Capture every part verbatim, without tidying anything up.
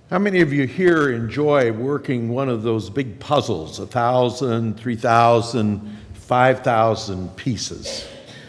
How many of you here enjoy working one of those big puzzles, a thousand, three thousand, five thousand pieces?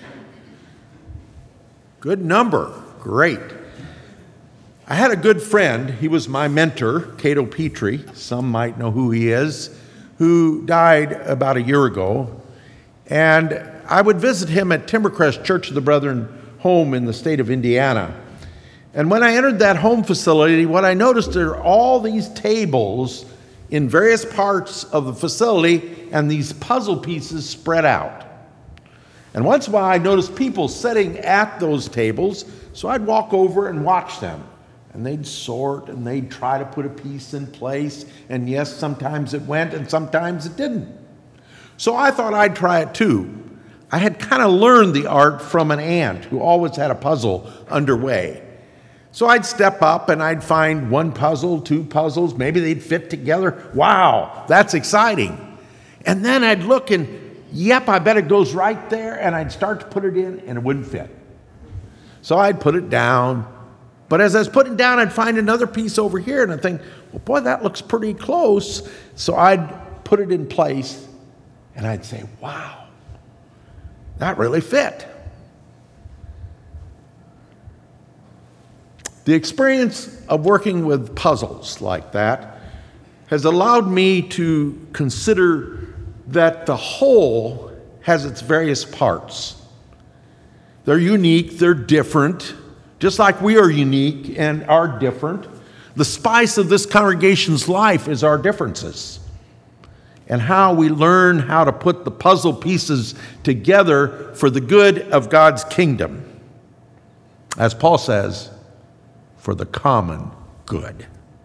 Good number, great. I had a good friend, he was my mentor, Cato Petrie, some might know who he is, who died about a year ago. And I would visit him at Timbercrest Church of the Brethren home in the state of Indiana. And when I entered that home facility, what I noticed are all these tables in various parts of the facility and these puzzle pieces spread out. And once in a while, I noticed people sitting at those tables, so I'd walk over and watch them. And they'd sort and they'd try to put a piece in place. And yes, sometimes it went and sometimes it didn't. So I thought I'd try it too. I had kind of learned the art from an aunt who always had a puzzle underway. So I'd step up and I'd find one puzzle, two puzzles, maybe they'd fit together. Wow, that's exciting. And then I'd look and, yep, I bet it goes right there, and I'd start to put it in and it wouldn't fit. So I'd put it down, but as I was putting it down, I'd find another piece over here and I'd think, well, boy, that looks pretty close. So I'd put it in place and I'd say, wow, that really fit. The experience of working with puzzles like that has allowed me to consider that the whole has its various parts. They're unique, they're different, just like we are unique and are different. The spice of this congregation's life is our differences and how we learn how to put the puzzle pieces together for the good of God's kingdom. As Paul says, for the common good.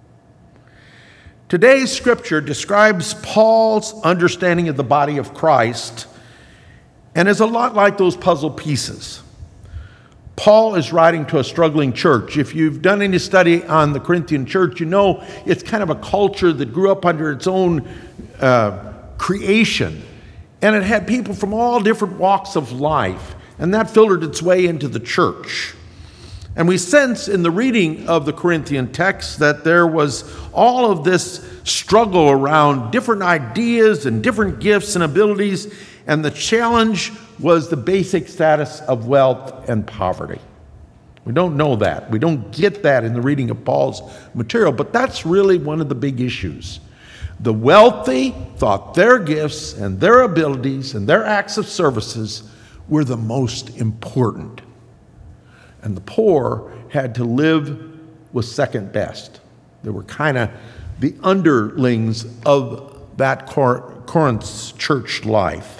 Today's scripture describes Paul's understanding of the body of Christ and is a lot like those puzzle pieces. Paul is writing to a struggling church. If you've done any study on the Corinthian church, you know it's kind of a culture that grew up under its own uh, creation. And it had people from all different walks of life. And that filtered its way into the church. And we sense in the reading of the Corinthian text that there was all of this struggle around different ideas and different gifts and abilities, and the challenge was the basic status of wealth and poverty. We don't know that. We don't get that in the reading of Paul's material, but that's really one of the big issues. The wealthy thought their gifts and their abilities and their acts of services were the most important. And the poor had to live with second best. They were kind of the underlings of that Corinth's church life.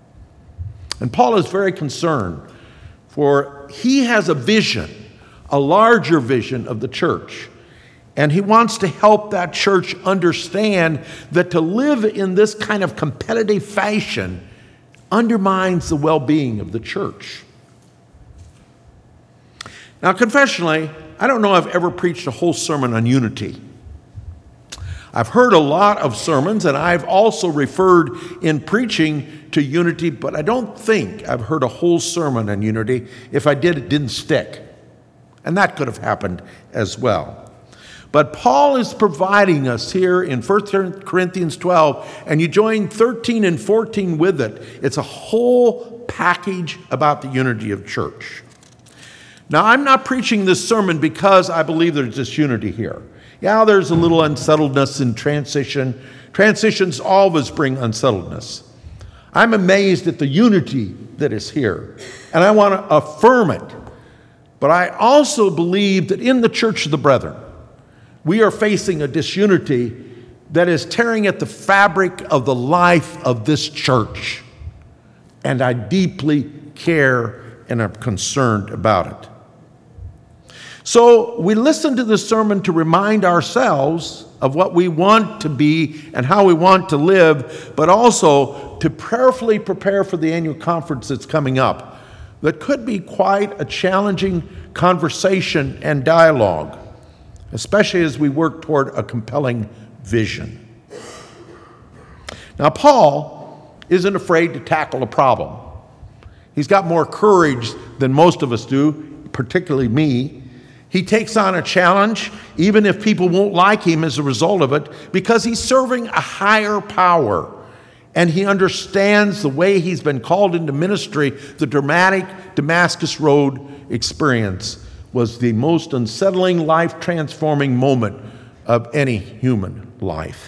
And Paul is very concerned, for he has a vision, a larger vision of the church. And he wants to help that church understand that to live in this kind of competitive fashion undermines the well-being of the church. Now, confessionally, I don't know I've ever preached a whole sermon on unity. I've heard a lot of sermons, and I've also referred in preaching to unity, but I don't think I've heard a whole sermon on unity. If I did, it didn't stick. And that could have happened as well. But Paul is providing us here in First Corinthians twelve, and you join thirteen and fourteen with it. It's a whole package about the unity of church. Now, I'm not preaching this sermon because I believe there's disunity here. Yeah, there's a little unsettledness in transition. Transitions always bring unsettledness. I'm amazed at the unity that is here, and I want to affirm it. But I also believe that in the Church of the Brethren, we are facing a disunity that is tearing at the fabric of the life of this church. And I deeply care and am concerned about it. So we listen to this sermon to remind ourselves of what we want to be and how we want to live, but also to prayerfully prepare for the annual conference that's coming up. That could be quite a challenging conversation and dialogue, especially as we work toward a compelling vision. Now, Paul isn't afraid to tackle a problem. He's got more courage than most of us do, particularly me. He takes on a challenge, even if people won't like him as a result of it, because he's serving a higher power. And he understands the way he's been called into ministry. The dramatic Damascus Road experience was the most unsettling, life-transforming moment of any human life.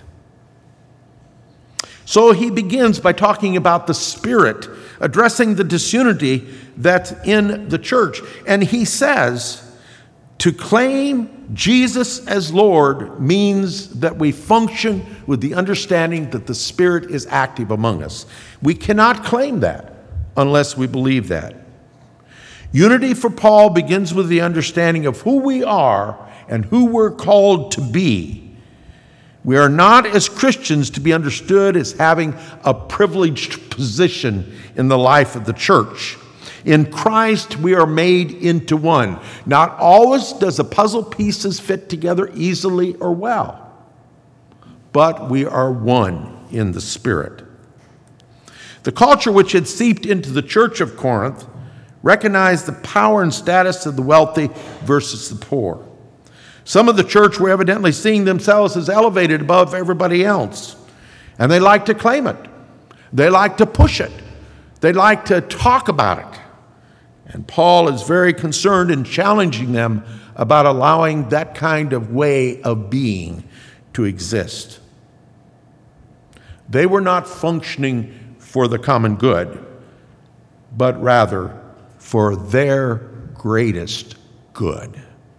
So he begins by talking about the Spirit, addressing the disunity that's in the church. And he says, to claim Jesus as Lord means that we function with the understanding that the Spirit is active among us. We cannot claim that unless we believe that. Unity for Paul begins with the understanding of who we are and who we're called to be. We are not, as Christians, to be understood as having a privileged position in the life of the church. In Christ, we are made into one. Not always does the puzzle pieces fit together easily or well, but we are one in the Spirit. The culture which had seeped into the church of Corinth recognized the power and status of the wealthy versus the poor. Some of the church were evidently seeing themselves as elevated above everybody else, and they like to claim it. They like to push it. They like to talk about it. And Paul is very concerned in challenging them about allowing that kind of way of being to exist. They were not functioning for the common good, but rather for their greatest good.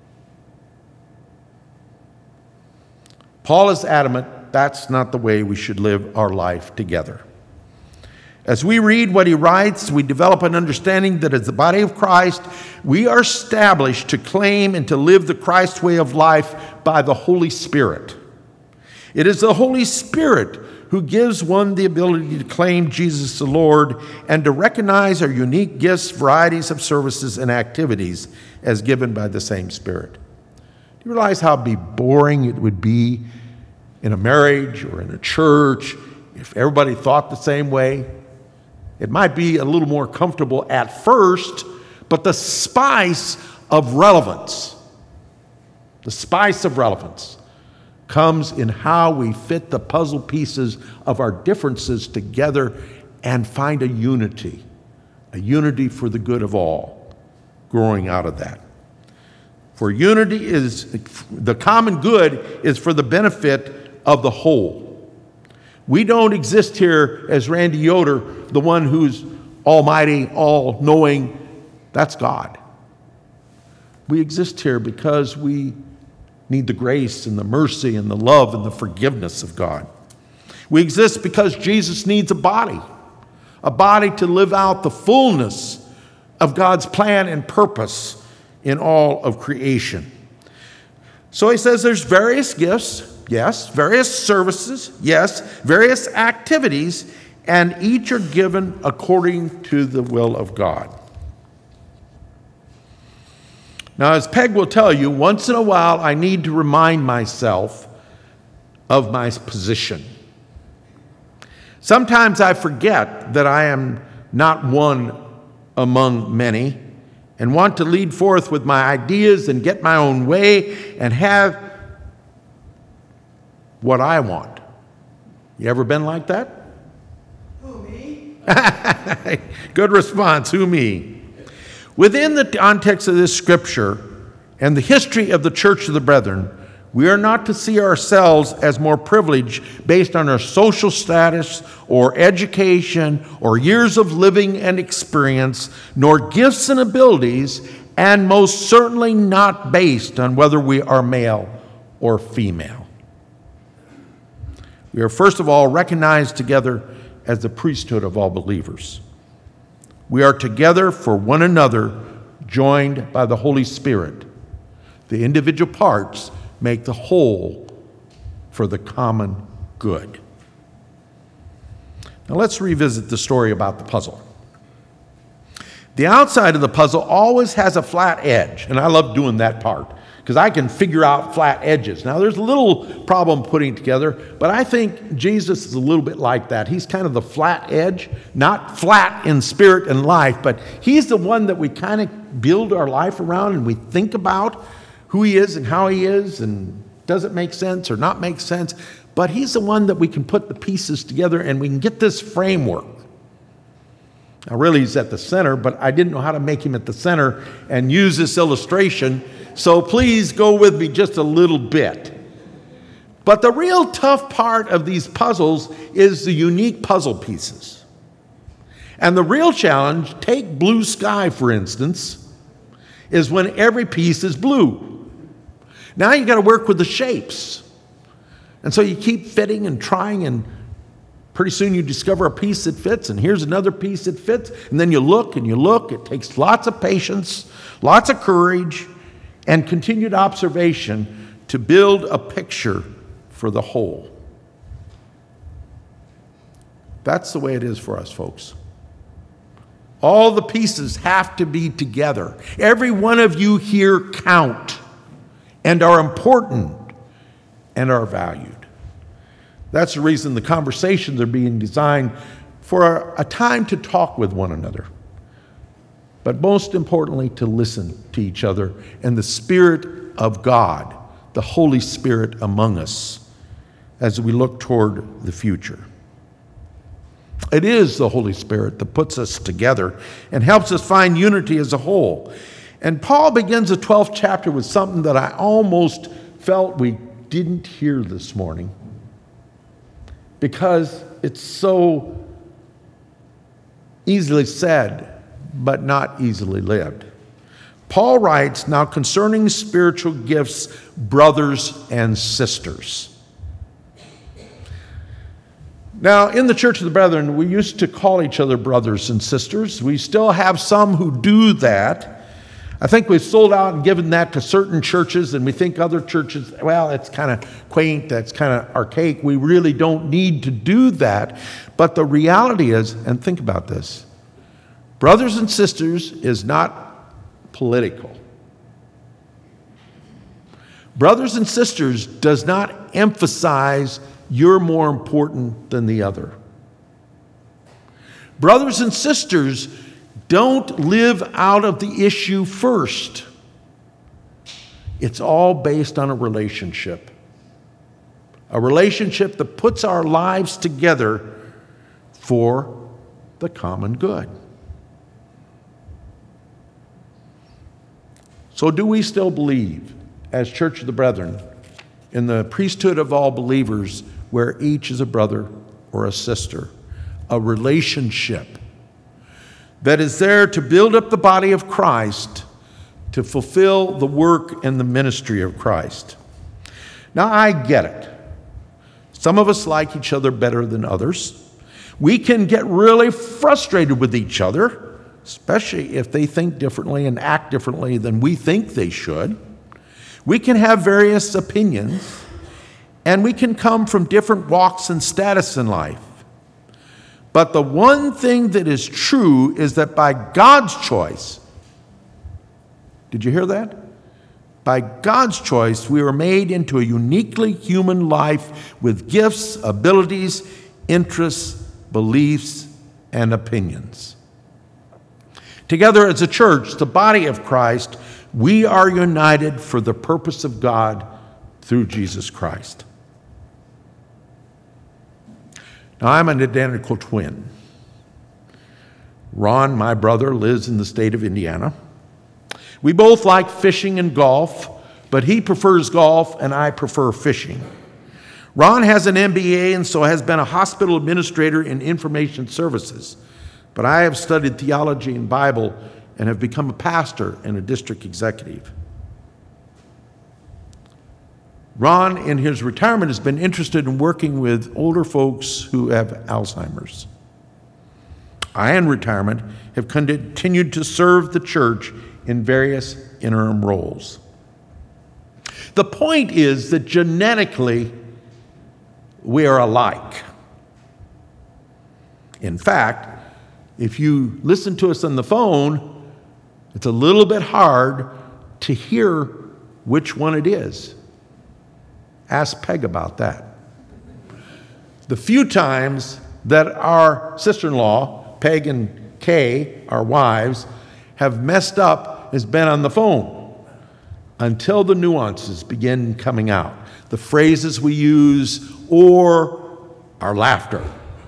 Paul is adamant that's not the way we should live our life together. As we read what he writes, we develop an understanding that as the body of Christ, we are established to claim and to live the Christ way of life by the Holy Spirit. It is the Holy Spirit who gives one the ability to claim Jesus the Lord and to recognize our unique gifts, varieties of services, and activities as given by the same Spirit. Do you realize how be boring it would be in a marriage or in a church if everybody thought the same way? It might be a little more comfortable at first, but the spice of relevance, the spice of relevance comes in how we fit the puzzle pieces of our differences together and find a unity, a unity for the good of all, growing out of that. For unity is, the common good is for the benefit of the whole. We don't exist here as Randy Yoder, the one who's almighty, all-knowing. That's God. We exist here because we need the grace and the mercy and the love and the forgiveness of God. We exist because Jesus needs a body, a body to live out the fullness of God's plan and purpose in all of creation. So he says there's various gifts, yes, various services, yes, various activities, and each are given according to the will of God. Now, as Peg will tell you, once in a while I need to remind myself of my position. Sometimes I forget that I am not one among many and want to lead forth with my ideas and get my own way and have what I want. You ever been like that? Who, me? Good response. Who, me? Within the context of this scripture and the history of the Church of the Brethren, we are not to see ourselves as more privileged based on our social status or education or years of living and experience, nor gifts and abilities, and most certainly not based on whether we are male or female. We are first of all recognized together as the priesthood of all believers. We are together for one another, joined by the Holy Spirit. The individual parts make the whole for the common good. Now let's revisit the story about the puzzle. The outside of the puzzle always has a flat edge, and I love doing that part because I can figure out flat edges. Now there's a little problem putting it together, but I think Jesus is a little bit like that. He's kind of the flat edge, not flat in spirit and life, but he's the one that we kind of build our life around and we think about. who he is and how he is, and does it make sense or not make sense? But he's the one that we can put the pieces together and we can get this framework. Now, really, he's at the center, but I didn't know how to make him at the center and use this illustration. So please go with me just a little bit. But the real tough part of these puzzles is the unique puzzle pieces. And the real challenge, take blue sky, for instance, is when every piece is blue. Now you got to work with the shapes. And so you keep fitting and trying, and pretty soon you discover a piece that fits, and here's another piece that fits, and then you look and you look. It takes lots of patience, lots of courage, and continued observation to build a picture for the whole. That's the way it is for us, folks. All the pieces have to be together. Every one of you here count and are important and are valued. That's the reason the conversations are being designed for a time to talk with one another, but most importantly, to listen to each other and the Spirit of God, the Holy Spirit among us, as we look toward the future. It is the Holy Spirit that puts us together and helps us find unity as a whole. And Paul begins the twelfth chapter with something that I almost felt we didn't hear this morning, because it's so easily said, but not easily lived. Paul writes, "Now concerning spiritual gifts, brothers and sisters." Now, in the Church of the Brethren, we used to call each other brothers and sisters. We still have some who do that. I think we've sold out and given that to certain churches, and we think other churches, well, it's kind of quaint, that's kind of archaic. We really don't need to do that. But the reality is, and think about this, brothers and sisters is not political. Brothers and sisters does not emphasize you're more important than the other. Brothers and sisters don't live out of the issue first. It's all based on a relationship. A relationship that puts our lives together for the common good. So do we still believe, as Church of the Brethren, in the priesthood of all believers, where each is a brother or a sister, a relationship that is there to build up the body of Christ, to fulfill the work and the ministry of Christ? Now, I get it. Some of us like each other better than others. We can get really frustrated with each other, especially if they think differently and act differently than we think they should. We can have various opinions, and we can come from different walks and status in life. But the one thing that is true is that by God's choice, did you hear that? By God's choice, we were made into a uniquely human life with gifts, abilities, interests, beliefs, and opinions. Together as a church, the body of Christ, we are united for the purpose of God through Jesus Christ. Now, I'm an identical twin. Ron, my brother, lives in the state of Indiana. We both like fishing and golf, but he prefers golf and I prefer fishing. Ron has an M B A and so has been a hospital administrator in information services, but I have studied theology and Bible and have become a pastor and a district executive. Ron, in his retirement, has been interested in working with older folks who have Alzheimer's. I, in retirement, have continued to serve the church in various interim roles. The point is that genetically, we are alike. In fact, if you listen to us on the phone, it's a little bit hard to hear which one it is. Ask Peg about that. The few times that our sister-in-law, Peg and Kay, our wives, have messed up has been on the phone. until the nuances begin coming out. The phrases we use or our laughter.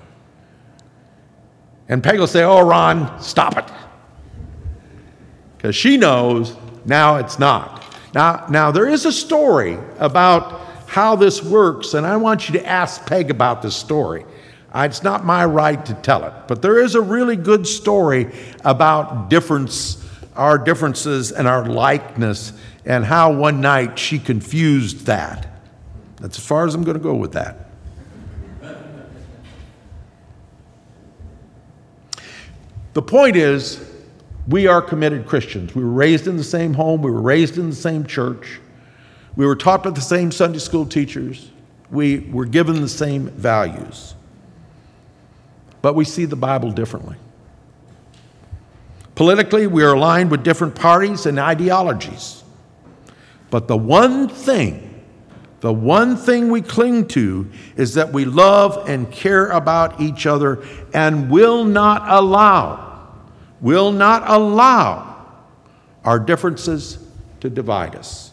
And Peg will say, oh, Ron, stop it. Because she knows now it's not. Now, now, there is a story about how this works, and I want you to ask Peg about this story. It's not my right to tell it, but there is a really good story about difference, our differences and our likeness, and how one night she confused that. That's as far as I'm going to go with that. The point is, we are committed Christians. We were raised in the same home. We were raised in the same church. We were taught by the same Sunday school teachers. We were given the same values. But we see the Bible differently. Politically, we are aligned with different parties and ideologies. But the one thing, the one thing we cling to is that we love and care about each other and will not allow will not allow our differences to divide us.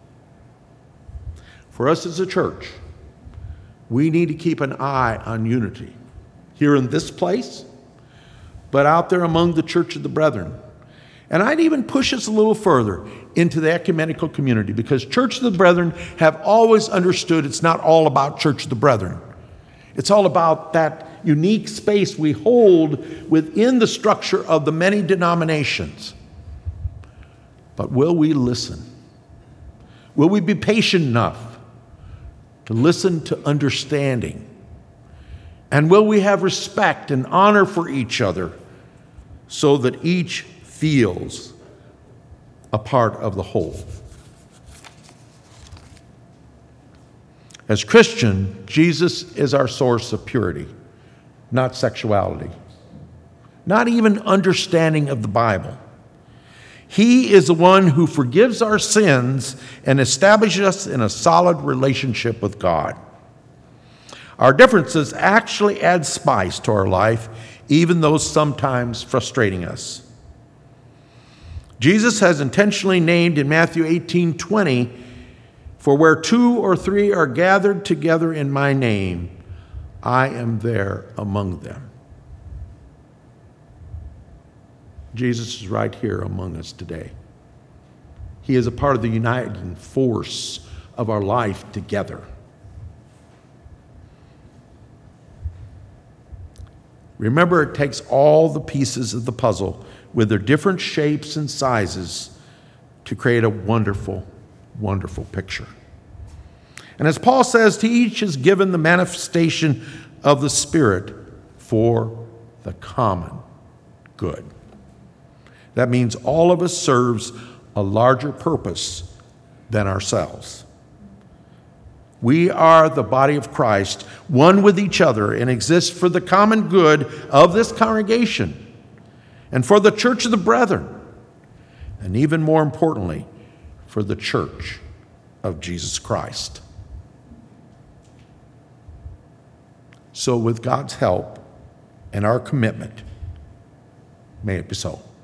For us as a church, we need to keep an eye on unity here in this place, but out there among the Church of the Brethren. And I'd even push us a little further into the ecumenical community, because Church of the Brethren have always understood it's not all about Church of the Brethren. It's all about that unique space we hold within the structure of the many denominations. But will we listen? Will we be patient enough to listen to understanding? And will we have respect and honor for each other so that each feels a part of the whole? As Christian, Jesus is our source of purity, not sexuality, not even understanding of the Bible. He is the one who forgives our sins and establishes us in a solid relationship with God. Our differences actually add spice to our life, even though sometimes frustrating us. Jesus has intentionally named in Matthew eighteen twenty, for where two or three are gathered together in my name, I am there among them. Jesus is right here among us today. He is a part of the uniting force of our life together. Remember, it takes all the pieces of the puzzle with their different shapes and sizes to create a wonderful, wonderful picture. And as Paul says, to each is given the manifestation of the Spirit for the common good. That means all of us serves a larger purpose than ourselves. We are the body of Christ, one with each other, and exist for the common good of this congregation and for the Church of the Brethren, and even more importantly, for the Church of Jesus Christ. So with God's help and our commitment, may it be so.